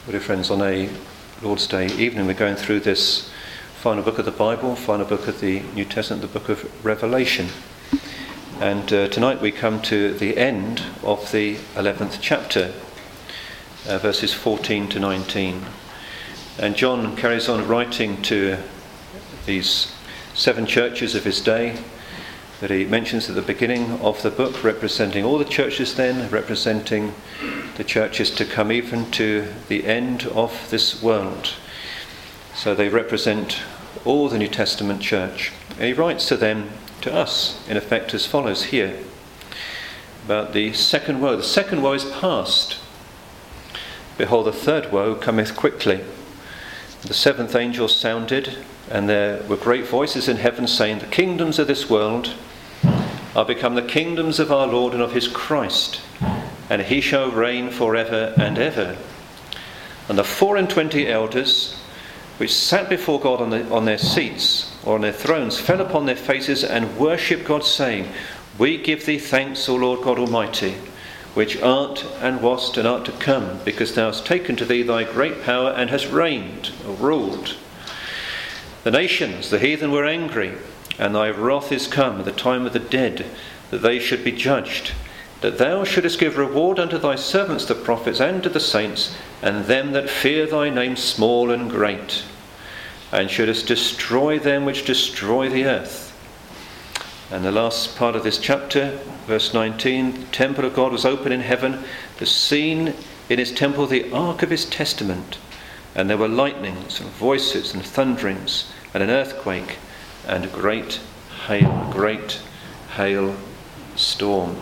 Well, dear friends, on a Lord's Day evening, we're going through this final book of the Bible, final book of the New Testament, the book of Revelation. And tonight we come to the end of the 11th chapter, verses 14 to 19. And John carries on writing to these 7 churches of his day that he mentions at the beginning of the book, representing all the churches then, representing the churches to come even to the end of this world. So they represent all the New Testament church. And he writes to them, to us, in effect as follows here, about the second woe. The second woe is past. Behold, the third woe cometh quickly. The 7th angel sounded, and there were great voices in heaven saying, The kingdoms of this world are become the kingdoms of our Lord and of his Christ, and he shall reign forever and ever. And the 24 elders, which sat before God on their seats, or on their thrones, fell upon their faces and worshipped God, saying, We give thee thanks, O Lord God Almighty, which art and wast and art to come, because thou hast taken to thee thy great power and hast reigned, or ruled. The nations, the heathen, were angry, and thy wrath is come at the time of the dead, that they should be judged, that thou shouldest give reward unto thy servants the prophets and to the saints, and them that fear thy name, small and great, and shouldest destroy them which destroy the earth. And the last part of this chapter, verse 19, the temple of God was open in heaven, the scene in his temple the ark of his testament, and there were lightnings and voices and thunderings and an earthquake and a great hail storm.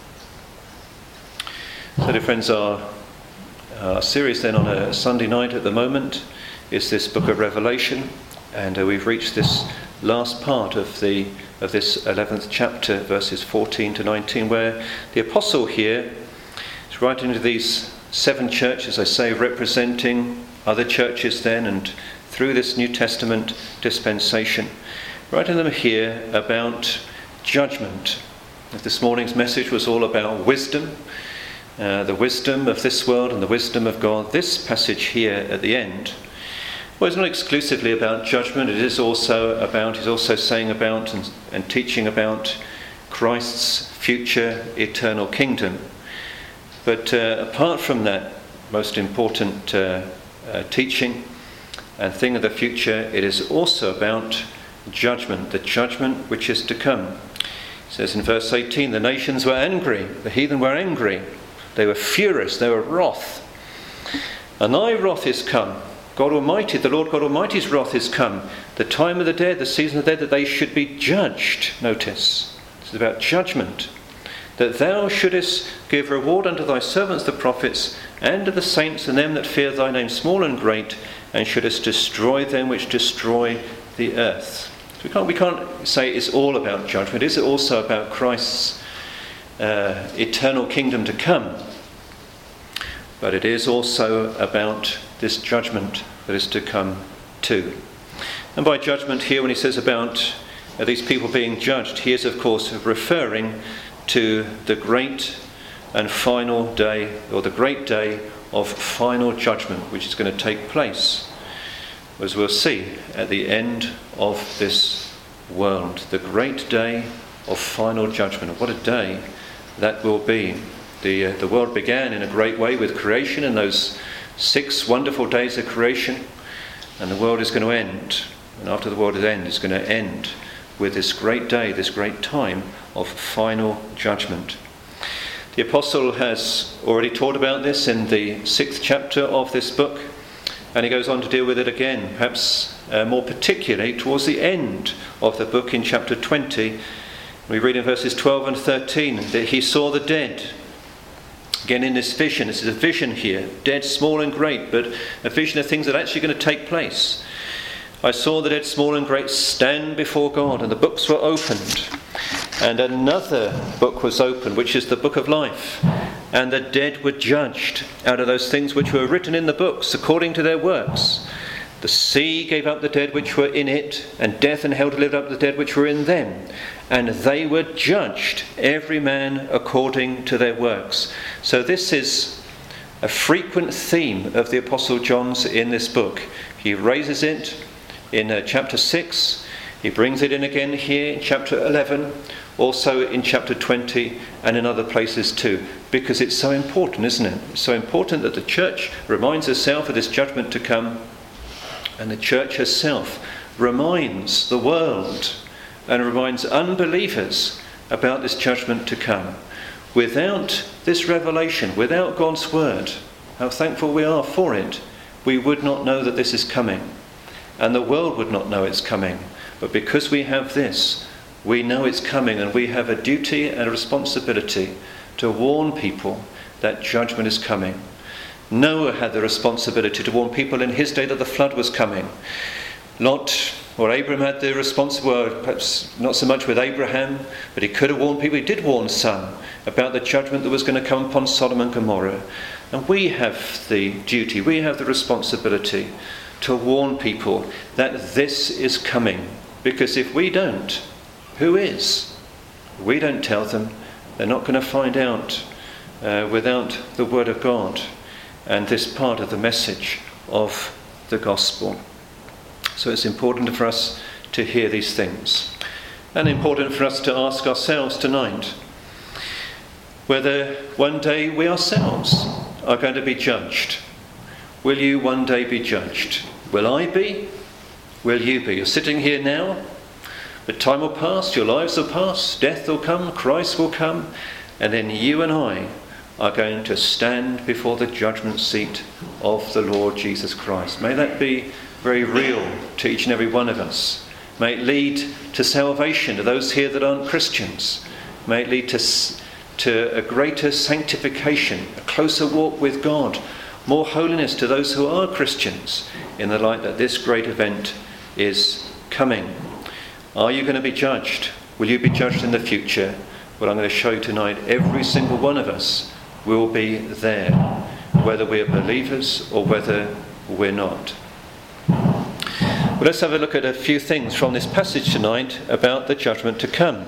So dear friends, our series then on a Sunday night at the moment is this book of Revelation, and we've reached this last part of this 11th chapter, verses 14 to 19, where the apostle here is writing to these 7 churches, I say, representing other churches then, and through this New Testament dispensation, writing them here about judgment. This morning's message was all about wisdom, the wisdom of this world and the wisdom of God. This passage here at the end, well, it's not exclusively about judgment. It is also about, he's also saying about and teaching about Christ's future eternal kingdom. But apart from that most important teaching and thing of the future, it is also about judgment, the judgment which is to come. It says in verse 18, the nations were angry, the heathen were angry, they were furious, they were wroth. And thy wrath is come, God Almighty, the Lord God Almighty's wrath is come, the time of the dead, the season of the dead, that they should be judged. Notice, this is about judgment. That thou shouldest give reward unto thy servants the prophets, and to the saints and them that fear thy name, small and great, and shouldest destroy them which destroy the earth. So we can't say it's all about judgment. Is it also about Christ's eternal kingdom to come? But it is also about this judgment that is to come too. And by judgment here, when he says about these people being judged, he is of course referring to the great and final day, or the great day of final judgment, which is going to take place, as we'll see, at the end of this world. The great day of final judgment. What a day that will be. The world began in a great way with creation, in those 6 wonderful days of creation, and the world is going to end. And after the world ends, it's going to end with this great day, this great time of final judgment. The apostle has already taught about this in the 6th chapter of this book, and he goes on to deal with it again, perhaps more particularly towards the end of the book in chapter 20. We read in verses 12 and 13 that he saw the dead. Again, in this vision, this is a vision here, dead, small and great, but a vision of things that are actually going to take place. I saw the dead, small and great, stand before God, and the books were opened. And another book was opened, which is the book of life. And the dead were judged out of those things which were written in the books, according to their works. The sea gave up the dead which were in it, and death and hell delivered up the dead which were in them. And they were judged, every man according to their works. So this is a frequent theme of the Apostle John's in this book. He raises it in chapter 6. He brings it in again here in chapter 11, also in chapter 20 and in other places too, because it's so important, isn't it? It's so important that the church reminds herself of this judgment to come, and the church herself reminds the world and reminds unbelievers about this judgment to come. Without this revelation, without God's word, how thankful we are for it, we would not know that this is coming, and the world would not know it's coming. But because we have this, we know it's coming, and we have a duty and a responsibility to warn people that judgment is coming. Noah had the responsibility to warn people in his day that the flood was coming. Lot or Abraham had the responsibility, well, perhaps not so much with Abraham, but he could have warned people. He did warn some about the judgment that was going to come upon Sodom and Gomorrah. And we have the duty, we have the responsibility to warn people that this is coming. Because if we don't, who is? We don't tell them, they're not going to find out without the word of God and this part of the message of the gospel. So it's important for us to hear these things, and important for us to ask ourselves tonight whether one day we ourselves are going to be judged. Will you one day be judged? Will I be? Will you be? You're sitting here now, but time will pass, your lives will pass, death will come, Christ will come, and then you and I are going to stand before the judgment seat of the Lord Jesus Christ. May that be very real to each and every one of us. May it lead to salvation to those here that aren't Christians. May it lead to a greater sanctification, a closer walk with God, more holiness to those who are Christians, in the light that this great event is coming. Are you going to be judged? Will you be judged in the future? Well, I'm going to show you tonight, every single one of us will be there, whether we're believers or whether we're not. Well, let's have a look at a few things from this passage tonight about the judgment to come.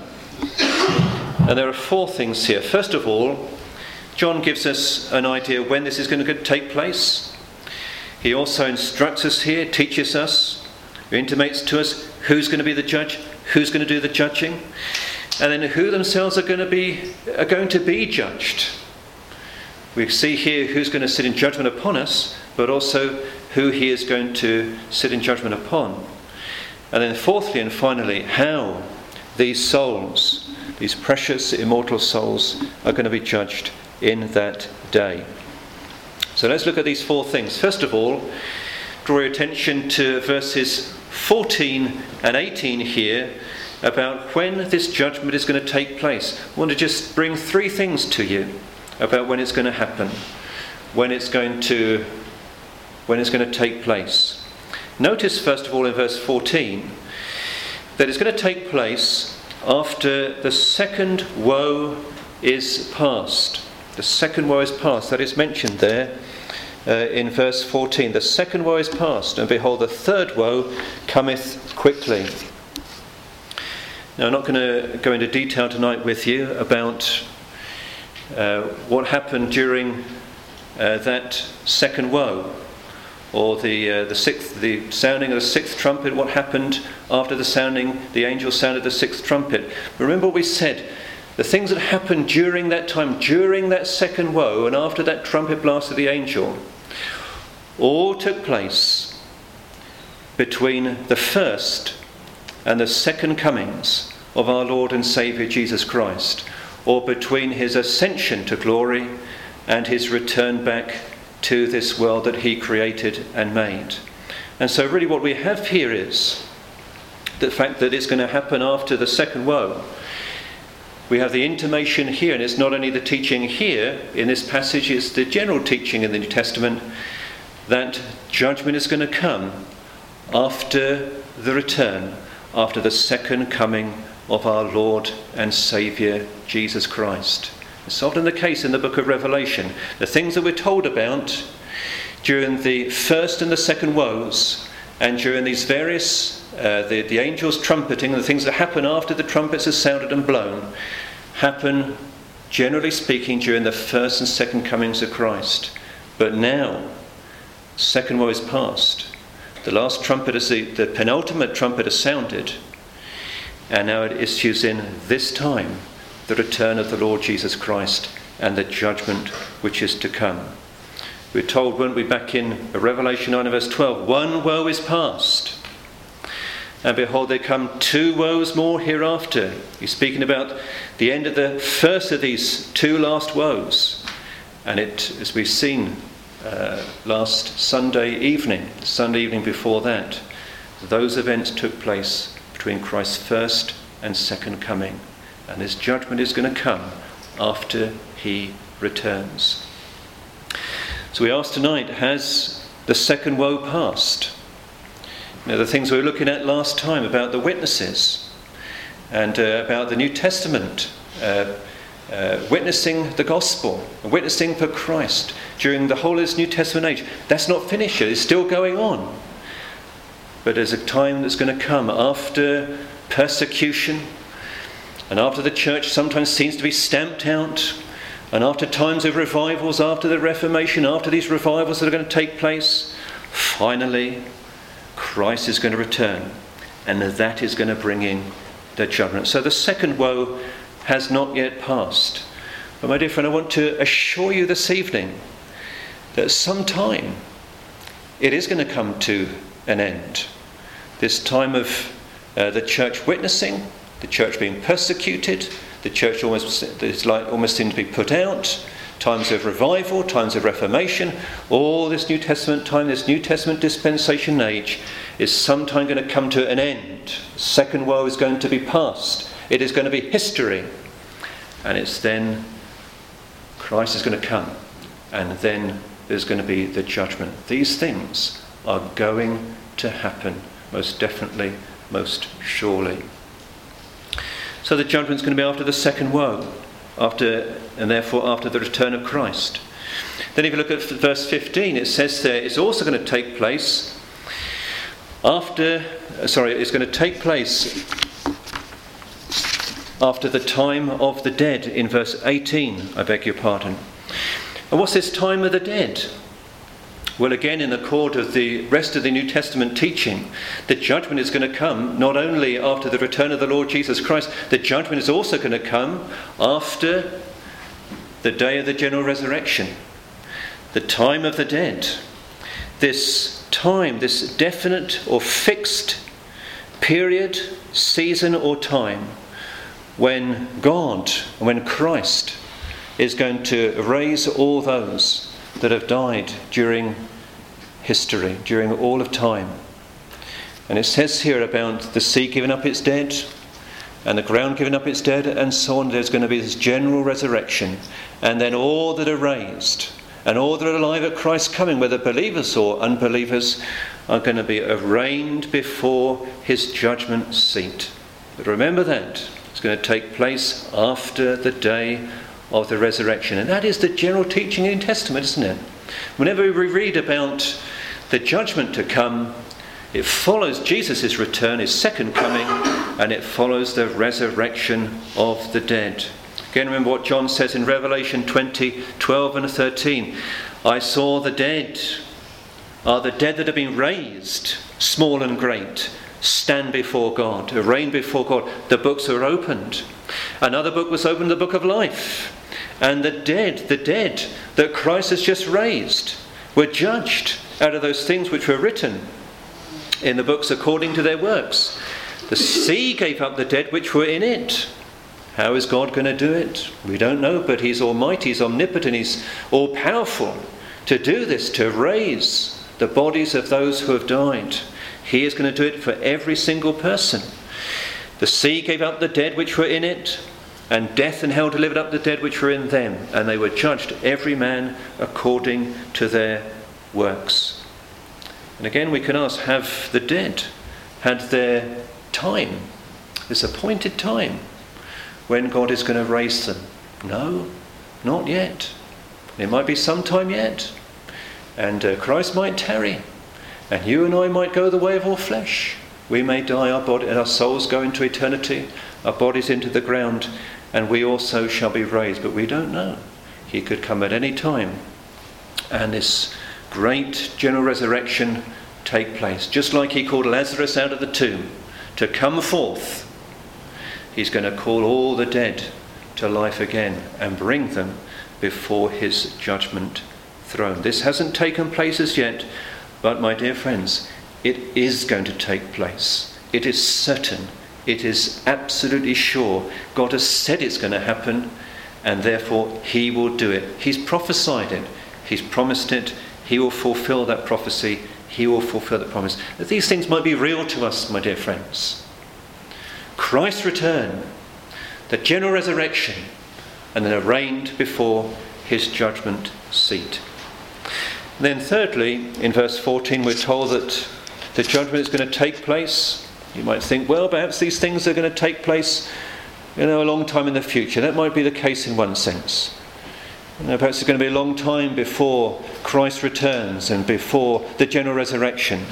And there are 4 things here. First of all, John gives us an idea when this is going to take place. He also instructs us here, teaches us, intimates to us who's going to be the judge, who's going to do the judging, and then who themselves are going to be judged. We see here who's going to sit in judgment upon us, but also who he is going to sit in judgment upon. And then fourthly and finally, how these souls, these precious immortal souls, are going to be judged in that day. So let's look at these 4 things. First of all, draw your attention to verses 14 and 18 here about when this judgment is going to take place. I want to just bring 3 things to you about when it's going to happen, when it's going to take place. Notice first of all in verse 14 that it's going to take place after the second woe is past. The second woe is past. That is mentioned there in verse 14. The second woe is past, and behold, the third woe cometh quickly. Now, I'm not going to go into detail tonight with you about what happened during that second woe, or the sounding of the 6th trumpet. What happened after the angel sounded the 6th trumpet? Remember what we said. The things that happened during that time, during that second woe, and after that trumpet blast of the angel, all took place between the first and the second comings of our Lord and Saviour Jesus Christ, or between his ascension to glory and his return back to this world that he created and made. And so really what we have here is the fact that it's going to happen after the second woe. We have the intimation here, and it's not only the teaching here in this passage, it's the general teaching in the New Testament, that judgment is going to come after the return, after the second coming of our Lord and Saviour Jesus Christ. It's often the case in the book of Revelation. The things that we're told about during the first and the second woes, and during these various the angels trumpeting, and the things that happen after the trumpets are sounded and blown, happen, generally speaking, during the first and second comings of Christ. But now, second woe is past. The last trumpet, the penultimate trumpet has sounded, and now it issues in this time the return of the Lord Jesus Christ and the judgment which is to come. We're told, weren't we, back in Revelation 9 verse 12, one woe is past, and behold, there come two woes more hereafter. He's speaking about the end of the first of these two last woes. And it, as we've seen last Sunday evening before that, those events took place between Christ's first and second coming. And this judgment is going to come after he returns. So we ask tonight, has the second woe passed? You know, the things we were looking at last time about the witnesses and about the New Testament witnessing the gospel, witnessing for Christ during the whole of this New Testament age. That's not finished yet, it's still going on. But there's a time that's going to come after persecution, and after the church sometimes seems to be stamped out, and after times of revivals, after the Reformation, after these revivals that are going to take place, finally Christ is going to return, and that is going to bring in the judgment. So the second woe has not yet passed. But my dear friend, I want to assure you this evening that sometime it is going to come to an end. This time of the church witnessing, the church being persecuted, the church almost seems to be put out, times of revival, times of Reformation, all this New Testament time, this New Testament dispensation age is sometime going to come to an end. Second woe is going to be past. It is going to be history. And it's then Christ is going to come. And then there's going to be the judgment. These things are going to happen, most definitely, most surely. So the judgment's going to be after the second woe, and therefore after the return of Christ. Then if you look at verse 15, it says there it's also going to take place it's going to take place after the time of the dead, in verse 18, I beg your pardon. And what's this time of the dead? Well, again, in accord of the rest of the New Testament teaching, the judgment is going to come not only after the return of the Lord Jesus Christ, the judgment is also going to come after the day of the general resurrection, the time of the dead. This time, this definite or fixed period, season or time, when God, when Christ is going to raise all those that have died during history, during all of time. And it says here about the sea giving up its dead and the ground giving up its dead and so on. There's going to be this general resurrection, and then all that are raised and all that are alive at Christ's coming, whether believers or unbelievers, are going to be arraigned before his judgment seat. But remember that it's going to take place after the day of the resurrection. And that is the general teaching in the New Testament, isn't it? Whenever we read about the judgment to come, it follows Jesus' return, his second coming, and it follows the resurrection of the dead. Again, remember what John says in Revelation 20:12 and 13. I saw the dead that have been raised, small and great, stand before God, arraigned before God. The books are opened. Another book was opened, the book of life. And the dead that Christ has just raised were judged out of those things which were written in the books according to their works. The sea gave up the dead which were in it. How is God going to do it? We don't know, but he's almighty, he's omnipotent, he's all-powerful to do this, to raise the bodies of those who have died. He is going to do it for every single person. The sea gave up the dead which were in it, and death and hell delivered up the dead which were in them, and they were judged, every man according to their works. And again we can ask, have the dead had their time, this appointed time, when God is going to raise them? No, not yet. It might be some time yet, and Christ might tarry, and you and I might go the way of all flesh. We may die, our body and our souls go into eternity, our bodies into the ground, and we also shall be raised. But we don't know. He could come at any time. and this great general resurrection take place. Just like he called Lazarus out of the tomb to come forth, he's going to call all the dead to life again and bring them before his judgment throne. This hasn't taken place as yet, but my dear friends, it is going to take place. It is certain. It is absolutely sure. God has said it's going to happen, and therefore he will do it. He's prophesied it. He's promised it. He will fulfill that prophecy. He will fulfill that promise. That these things might be real to us, my dear friends. Christ's return, the general resurrection, and then arraigned before his judgment seat. And then thirdly, in verse 14, we're told that the judgment is going to take place. You might think, well, perhaps these things are going to take place, a long time in the future. That might be the case in one sense. Perhaps it's going to be a long time before Christ returns and before the general resurrection.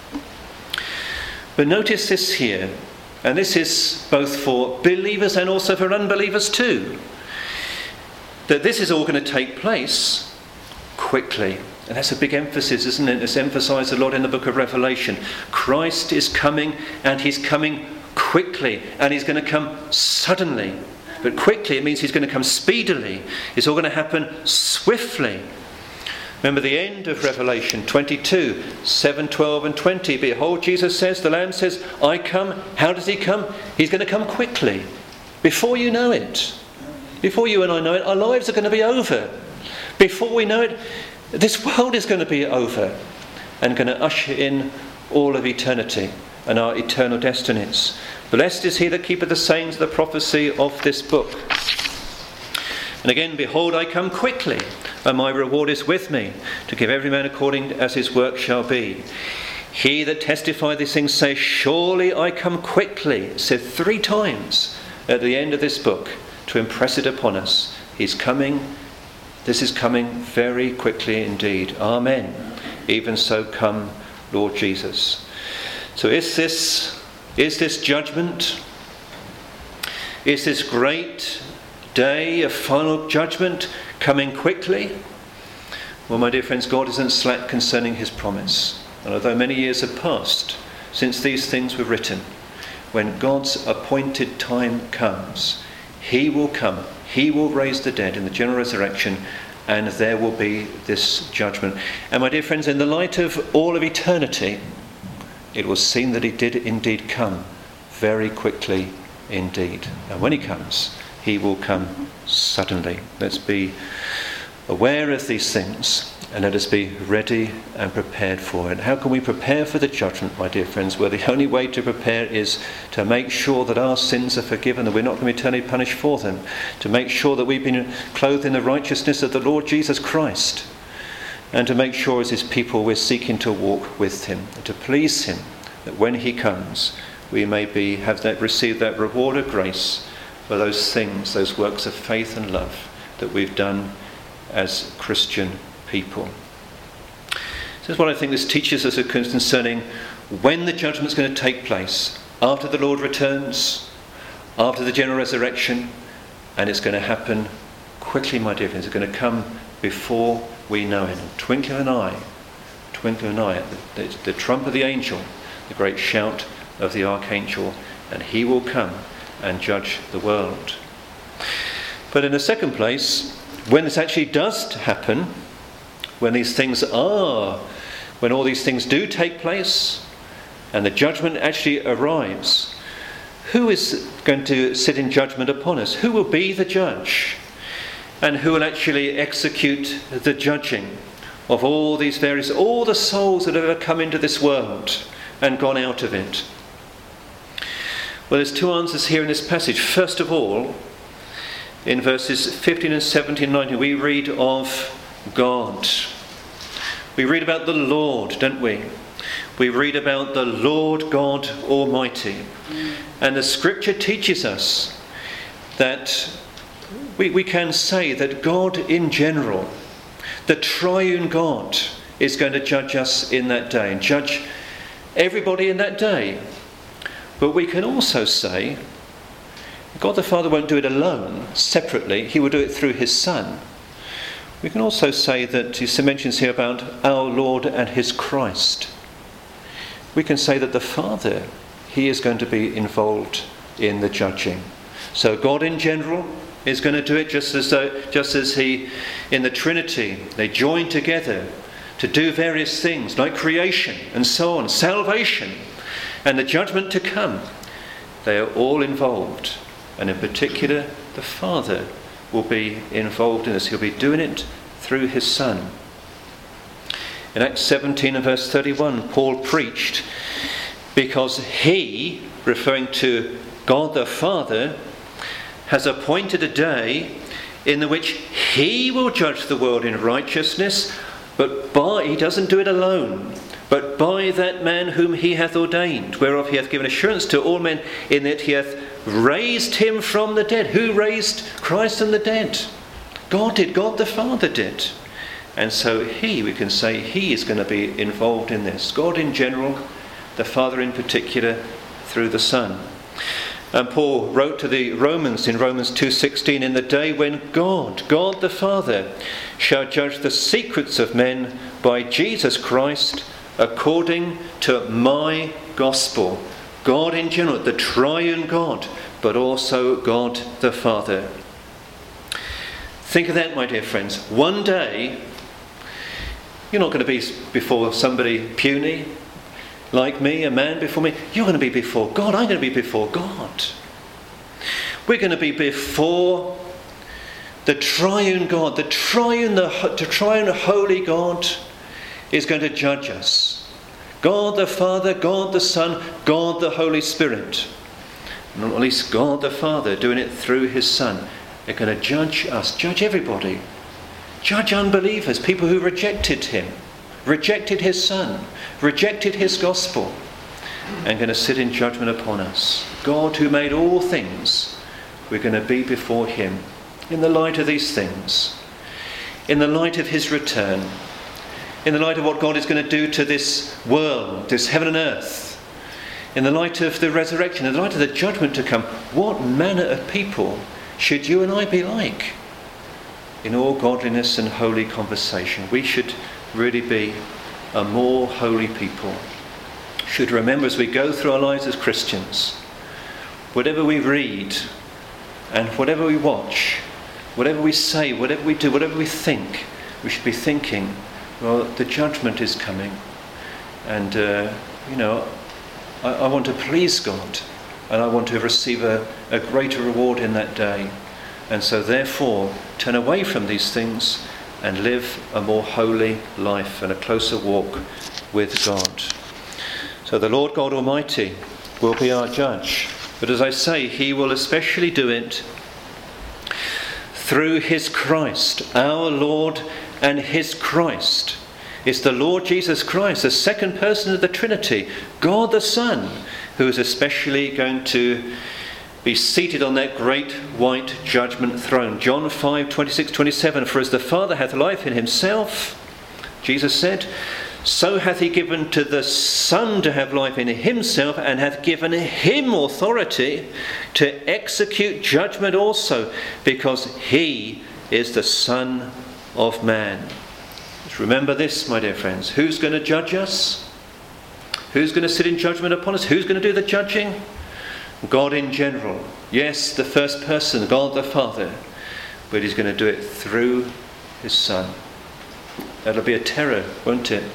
But notice this here, and this is both for believers and also for unbelievers too, that this is all going to take place quickly. And that's a big emphasis, isn't it? It's emphasised a lot in the book of Revelation. Christ is coming, and he's coming quickly, and he's going to come suddenly. But quickly, it means he's going to come speedily. It's all going to happen swiftly. Remember the end of Revelation 22, 7, 12 and 20. Behold, Jesus says, the Lamb says, I come. How does he come? He's going to come quickly. Before you know it. Before you and I know it, our lives are going to be over. Before we know it, this world is going to be over and going to usher in all of eternity and our eternal destinies. Blessed is he that keepeth the sayings of the prophecy of this book. And again, behold, I come quickly, and my reward is with me, to give every man according as his work shall be. He that testifieth these things says, surely I come quickly. It said 3 times at the end of this book to impress it upon us. He's coming. This is coming very quickly indeed. Amen. Even so come, Lord Jesus. So is this judgment? Is this great day of final judgment coming quickly? Well, my dear friends, God isn't slack concerning his promise. And although many years have passed since these things were written, when God's appointed time comes, he will come. He will raise the dead in the general resurrection, and there will be this judgment. And my dear friends, in the light of all of eternity, it was seen that he did indeed come very quickly indeed. And when he comes, he will come suddenly. Let's be aware of these things, and let us be ready and prepared for it. How can we prepare for the judgment, my dear friends? Well, the only way to prepare is to make sure that our sins are forgiven, that we're not going to be eternally punished for them, to make sure that we've been clothed in the righteousness of the Lord Jesus Christ, and to make sure as his people we're seeking to walk with him, to please him, that when he comes we may receive that reward of grace for those things, those works of faith and love that we've done as Christian people. This is what I think this teaches us concerning when the judgment's going to take place. After the Lord returns, after the general resurrection, and it's going to happen quickly, my dear friends. It's going to come before we know it. Twinkle an eye, the trump of the angel, the great shout of the archangel, and he will come and judge the world. But in the second place, when this actually does happen, when all these things do take place, and the judgment actually arrives, who is going to sit in judgment upon us? Who will be the judge? And who will actually execute the judging of all the souls that have ever come into this world and gone out of it? Well, there's 2 answers here in this passage. First of all, in verses 15 and 17 and 19, we read of God. We read about the Lord, don't we? We read about the Lord God Almighty. And the scripture teaches us that we can say that God in general, the triune God, is going to judge us in that day and judge everybody in that day. But we can also say God the Father won't do it alone, separately. He will do it through his Son. We can also say that he mentions here about our Lord and his Christ. We can say that the Father, he is going to be involved in the judging. So God in general is going to do it just as he, in the Trinity, they join together to do various things like creation and so on, salvation and the judgment to come. They are all involved. And in particular, the Father will be involved in this. He'll be doing it through his Son. In Acts 17 and verse 31, Paul preached, because he, referring to God the Father, has appointed a day in the which he will judge the world in righteousness, but he doesn't do it alone, but by that man whom he hath ordained, whereof he hath given assurance to all men, in that he hath raised him from the dead. Who raised Christ from the dead? God did. God the Father did. And so we can say he is going to be involved in this. God in general, the Father in particular, through the Son. And Paul wrote to the Romans in Romans 2:16, in the day when God the Father, shall judge the secrets of men by Jesus Christ, according to my gospel. God in general, the triune God, but also God the Father. Think of that, my dear friends. One day, you're not going to be before somebody puny, like me, a man before me. You're going to be before God. I'm going to be before God. We're going to be before the triune God. The triune holy God is going to judge us. God the Father, God the Son, God the Holy Spirit. Not at least God the Father doing it through his Son. They're going to judge us, judge everybody. Judge unbelievers, people who rejected him, rejected his Son, rejected his gospel, and going to sit in judgment upon us. God who made all things, we're going to be before him in the light of these things, in the light of his return, in the light of what God is going to do to this world, this heaven and earth, in the light of the resurrection, in the light of the judgment to come. What manner of people should you and I be like? In all godliness and holy conversation. We should really be a more holy people. Should remember as we go through our lives as Christians, whatever we read and whatever we watch, whatever we say, whatever we do, whatever we think, we should be thinking, well, the judgment is coming, and I want to please God, and I want to receive a greater reward in that day. And so therefore, turn away from these things and live a more holy life and a closer walk with God. So the Lord God Almighty will be our judge. But as I say, he will especially do it through his Christ, our Lord and his Christ. It's the Lord Jesus Christ, the second person of the Trinity, God the Son, who is especially going to be seated on that great white judgment throne. John 5:26-27, for as the Father hath life in himself, Jesus said, so hath he given to the Son to have life in himself, and hath given him authority to execute judgment also, because he is the Son of Man. Just remember this, my dear friends. Who's going to judge us? Who's going to sit in judgment upon us? Who's going to do the judging? God in general. Yes, the first person, God the Father, but he's going to do it through his Son. That'll be a terror, won't it?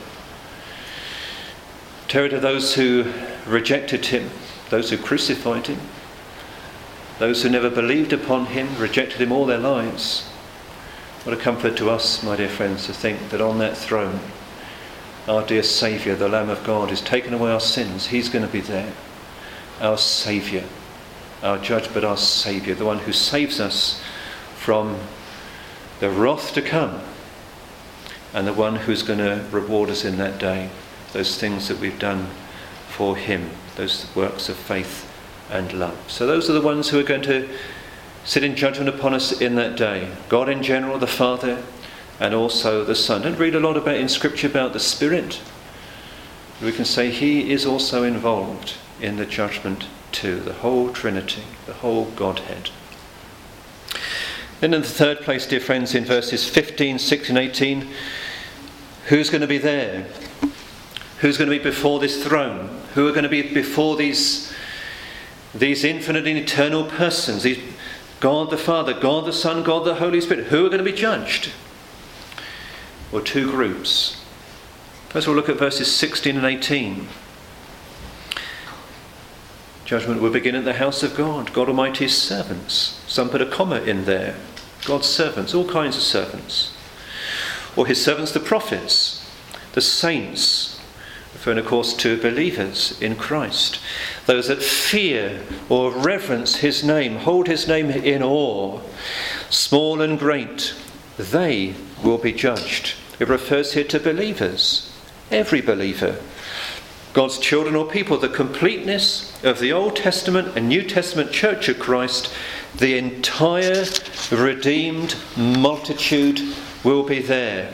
Terror to those who rejected him, those who crucified him, those who never believed upon him, rejected him all their lives. What a comfort to us, my dear friends, to think that on that throne, our dear Saviour, the Lamb of God, has taken away our sins. He's going to be there. Our Saviour, our judge, but our Saviour, the one who saves us from the wrath to come, and the one who's going to reward us in that day, those things that we've done for him, those works of faith and love. So those are the ones who are going to sit in judgment upon us in that day. God in general, the Father, and also the Son. Don't read a lot about in Scripture about the Spirit. We can say he is also involved in the judgment too, the whole Trinity, the whole Godhead. And in the third place, dear friends, in verses 15, 16, 18, who's going to be there? Who's going to be before this throne? Who are going to be before these infinite and eternal persons? These God the Father, God the Son, God the Holy Spirit. Who are going to be judged? Well, two groups. First we'll look at verses 16 and 18. Judgment will begin at the house of God, God Almighty's servants. Some put a comma in there. God's servants, all kinds of servants. Or his servants, the prophets, the saints, referring of course to believers in Christ. Those that fear or reverence his name, hold his name in awe, small and great, they will be judged. It refers here to believers, every believer. God's children or people, the completeness of the Old Testament and New Testament Church of Christ, the entire redeemed multitude will be there.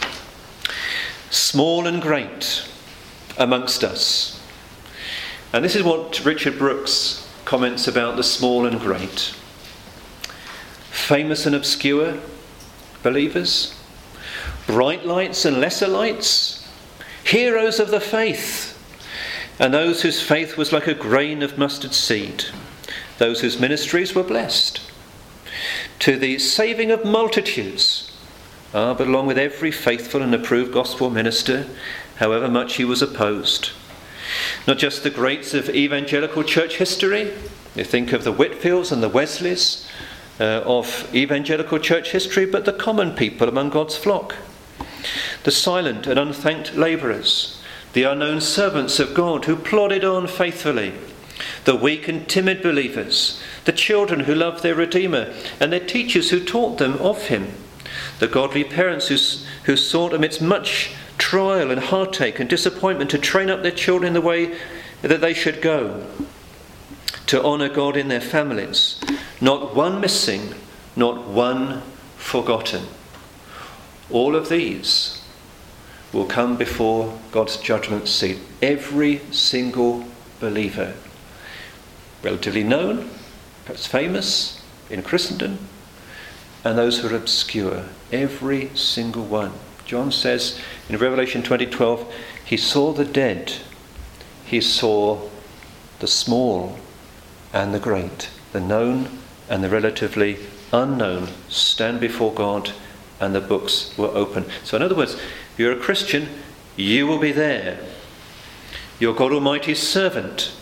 Small and great amongst us. And this is what Richard Brooks comments about the small and great. Famous and obscure believers, bright lights and lesser lights, heroes of the faith, and those whose faith was like a grain of mustard seed, those whose ministries were blessed. To the saving of multitudes, but along with every faithful and approved gospel minister, however much he was opposed. Not just the greats of evangelical church history, you think of the Whitfields and the Wesleys of evangelical church history, but the common people among God's flock. The silent and unthanked labourers, the unknown servants of God who plodded on faithfully, the weak and timid believers, the children who loved their Redeemer, and their teachers who taught them of him, the godly parents who sought amidst much trial and heartache and disappointment to train up their children in the way that they should go, to honour God in their families, not one missing, not one forgotten. All of these will come before God's judgment seat. Every single believer, relatively known, perhaps famous in Christendom, and those who are obscure, every single one. John says in Revelation 20:12, he saw the dead, he saw the small and the great, the known and the relatively unknown stand before God, and the books were open. So in other words, if you're a Christian, you will be there. You're God Almighty's servant.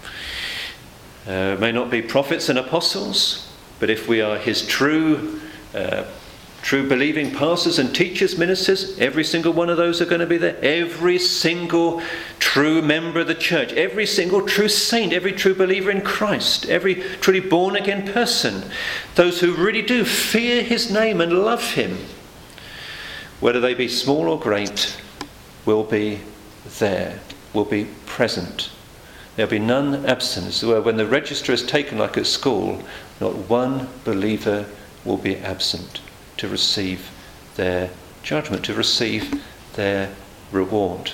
May not be prophets and apostles, but if we are his true believing pastors and teachers, ministers, every single one of those are going to be there. Every single true member of the church, every single true saint, every true believer in Christ, every truly born again person, those who really do fear his name and love him, whether they be small or great, will be there, will be present. There'll be none absent. When the register is taken like at school, not one believer will be absent to receive their judgment, to receive their reward.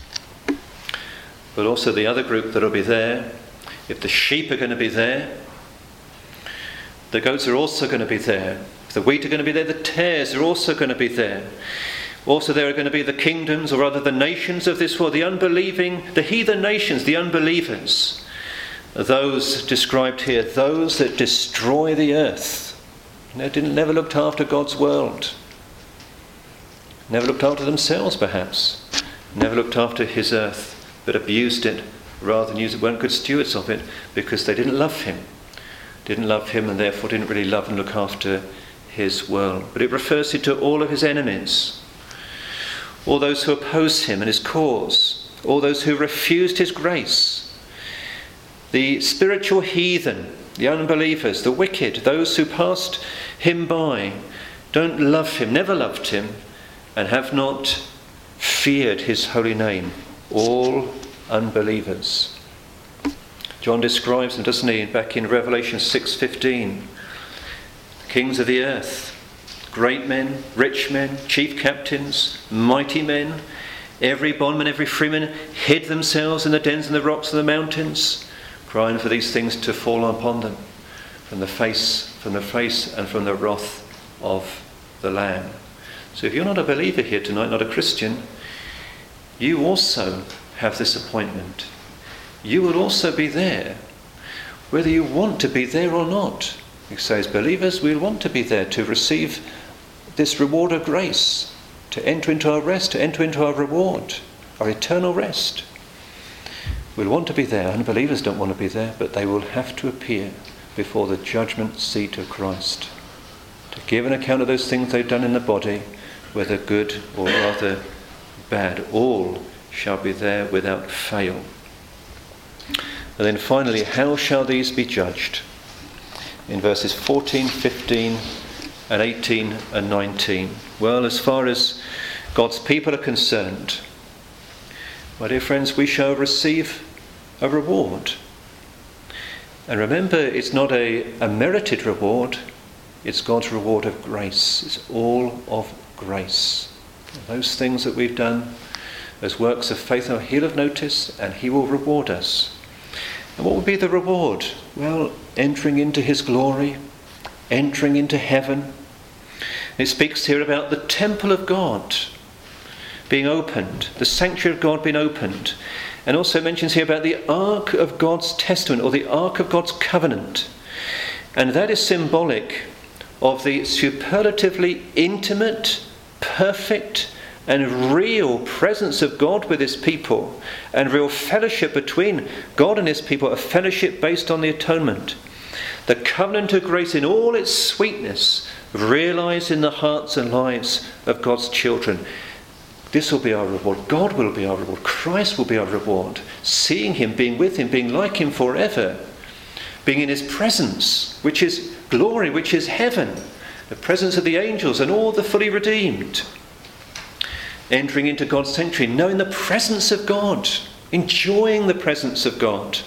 But also the other group that will be there, if the sheep are going to be there, the goats are also going to be there. If the wheat are going to be there, the tares are also going to be there. Also there are going to be the kingdoms, or rather the nations of this world, the unbelieving, the heathen nations, the unbelievers. Those described here, those that destroy the earth. They never looked after God's world. Never looked after themselves, perhaps. Never looked after his earth, but abused it rather than use it. Weren't good stewards of it because they didn't love him. Didn't love him and therefore didn't really love and look after his world. But it refers to all of his enemies. All those who opposed him and his cause. All those who refused his grace. The spiritual heathen, the unbelievers, the wicked, those who passed him by, don't love him, never loved him, and have not feared his holy name. All unbelievers. John describes them, doesn't he, back in Revelation 6:15. Kings of the earth, great men, rich men, chief captains, mighty men, every bondman, every freeman hid themselves in the dens and the rocks of the mountains, crying for these things to fall upon them from the face from the face and from the wrath of the Lamb. So if you're not a believer here tonight, not a Christian, you also have this appointment. You will also be there, whether you want to be there or not. You say, as believers, we want to be there to receive this reward of grace, to enter into our rest, to enter into our reward, our eternal rest. We'll want to be there. Unbelievers don't want to be there, but they will have to appear before the judgment seat of Christ to give an account of those things they've done in the body, whether good or rather bad. All shall be there without fail. And then finally, how shall these be judged? In verses 14, 15 and 18 and 19. Well, as far as God's people are concerned, my dear friends, we shall receive a reward. And remember, it's not a merited reward, it's God's reward of grace. It's all of grace. Those things that we've done, those works of faith, he'll have noticed, and he will reward us. And what will be the reward? Well, entering into his glory, entering into heaven. It speaks here about the temple of God being opened, the sanctuary of God being opened. And also mentions here about the Ark of God's Testament, or the Ark of God's Covenant. And that is symbolic of the superlatively intimate, perfect, and real presence of God with his people, and real fellowship between God and his people, a fellowship based on the atonement. The covenant of grace in all its sweetness, realised in the hearts and lives of God's children. This will be our reward. God will be our reward. Christ will be our reward. Seeing him, being with him, being like him forever. Being in his presence, which is glory, which is heaven. The presence of the angels and all the fully redeemed. Entering into God's sanctuary, knowing the presence of God. Enjoying the presence of God.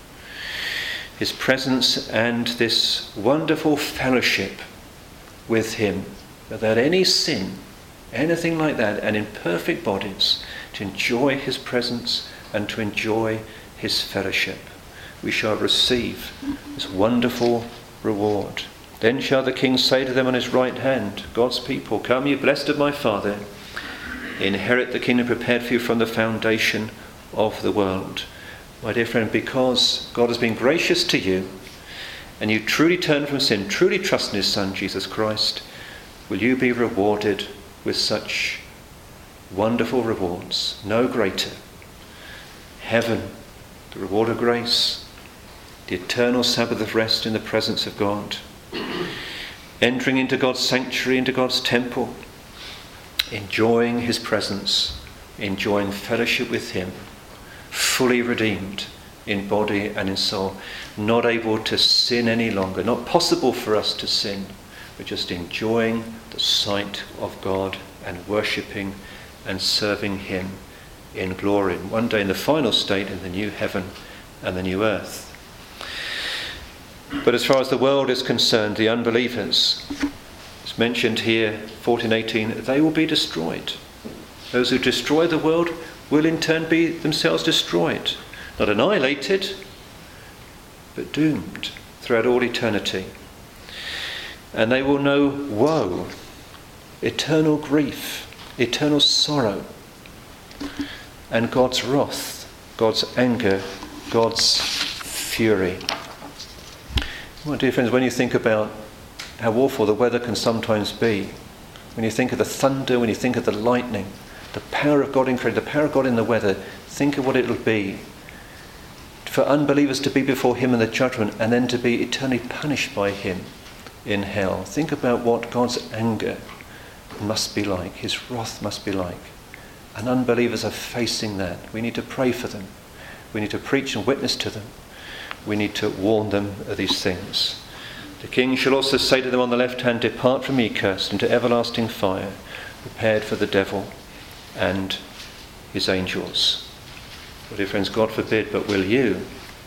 His presence and this wonderful fellowship with him. Without any sin, anything like that, and in perfect bodies, to enjoy his presence and to enjoy his fellowship. We shall receive this wonderful reward. Then shall the king say to them on his right hand, God's people, come ye blessed of my Father, inherit the kingdom prepared for you from the foundation of the world. My dear friend, because God has been gracious to you, and you truly turn from sin, truly trust in his Son, Jesus Christ, will you be rewarded with such wonderful rewards, no greater. Heaven, the reward of grace, the eternal Sabbath of rest in the presence of God, entering into God's sanctuary, into God's temple, enjoying his presence, enjoying fellowship with him, fully redeemed in body and in soul, not able to sin any longer, not possible for us to sin. We're just enjoying the sight of God and worshipping and serving him in glory. And one day in the final state, in the new heaven and the new earth. But as far as the world is concerned, the unbelievers, it's mentioned here, 14:18, they will be destroyed. Those who destroy the world will in turn be themselves destroyed. Not annihilated, but doomed throughout all eternity. And they will know woe, eternal grief, eternal sorrow, and God's wrath, God's anger, God's fury. My dear friends, when you think about how awful the weather can sometimes be, when you think of the thunder, when you think of the lightning, the power of God in creation, the power of God in the weather, think of what it will be for unbelievers to be before him in the judgment and then to be eternally punished by him in hell. Think about what God's anger must be like, his wrath must be like. And unbelievers are facing that. We need to pray for them. We need to preach and witness to them. We need to warn them of these things. The king shall also say to them on the left hand, depart from me, cursed, into everlasting fire, prepared for the devil and his angels. Well, dear friends, God forbid, but will you,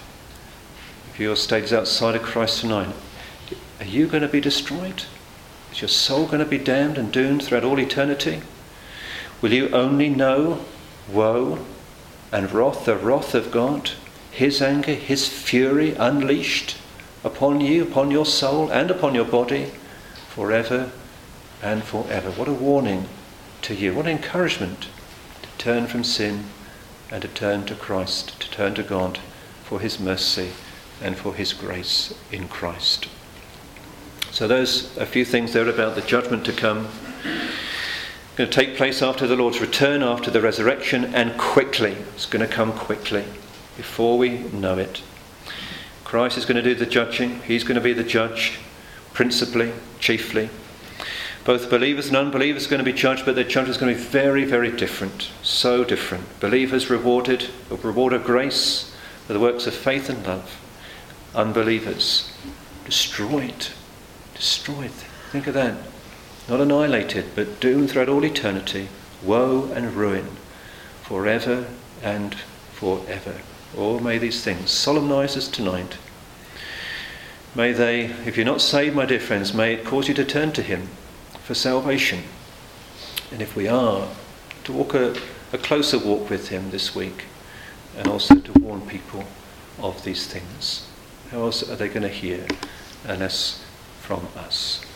if your state is outside of Christ tonight, are you going to be destroyed? Is your soul going to be damned and doomed throughout all eternity? Will you only know woe and wrath, the wrath of God, his anger, his fury unleashed upon you, upon your soul, and upon your body, forever and forever. What a warning to you, what an encouragement to turn from sin and to turn to Christ, to turn to God for his mercy and for his grace in Christ. So those a few things there about the judgment to come. Going to take place after the Lord's return, after the resurrection, and quickly. It's going to come quickly, before we know it. Christ is going to do the judging. He's going to be the judge, principally, chiefly. Both believers and unbelievers are going to be judged, but their judgment is going to be very, very different. So different. Believers rewarded, a reward of grace for the works of faith and love. Unbelievers destroyed. Destroyed. Think of that. Not annihilated, but doomed throughout all eternity. Woe and ruin. Forever and forever. Oh, may these things solemnize us tonight. May they, if you're not saved, my dear friends, may it cause you to turn to him for salvation. And if we are, to walk a closer walk with him this week, and also to warn people of these things. How else are they going to hear unless from us?